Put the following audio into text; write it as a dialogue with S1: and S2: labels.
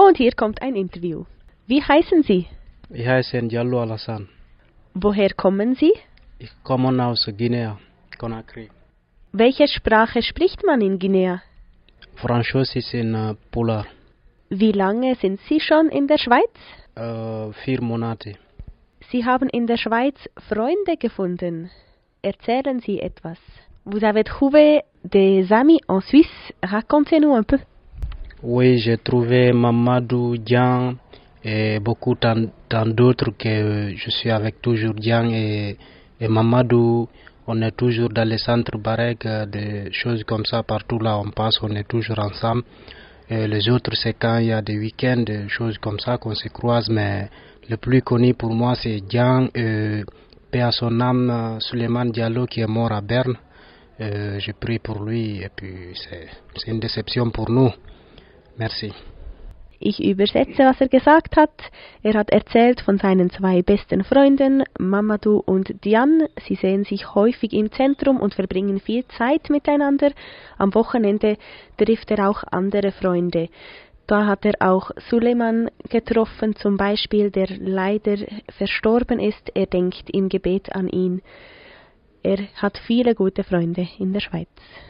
S1: Und hier kommt ein Interview. Wie heißen Sie?
S2: Ich heiße Diallo Alassane.
S1: Woher kommen Sie?
S2: Ich komme aus Guinea, Conakry.
S1: Welche Sprache spricht man in Guinea?
S2: Französisch in Polar.
S1: Wie lange sind Sie schon in der Schweiz?
S2: 4 Monate.
S1: Sie haben in der Schweiz Freunde gefunden. Erzählen Sie etwas. Vous avez trouvé des amis en Suisse. Racontez-nous un peu.
S2: Oui, j'ai trouvé Mamadou, Dian et beaucoup tant d'autres que je suis avec toujours Dian et Mamadou. On est toujours dans les centres barèques, des choses comme ça, partout là on passe, on est toujours ensemble. Et les autres, c'est quand il y a des week-ends, des choses comme ça qu'on se croise, mais le plus connu pour moi c'est Dian, paix à son âme, Suleiman Diallo qui est mort à Berne. Je prie pour lui et puis c'est une déception pour nous. Merci.
S1: Ich übersetze, was er gesagt hat. Er hat erzählt von seinen 2 besten Freunden, Mamadou und Dian. Sie sehen sich häufig im Zentrum und verbringen viel Zeit miteinander. Am Wochenende trifft er auch andere Freunde. Da hat er auch Suleiman getroffen, zum Beispiel, der leider verstorben ist. Er denkt im Gebet an ihn. Er hat viele gute Freunde in der Schweiz.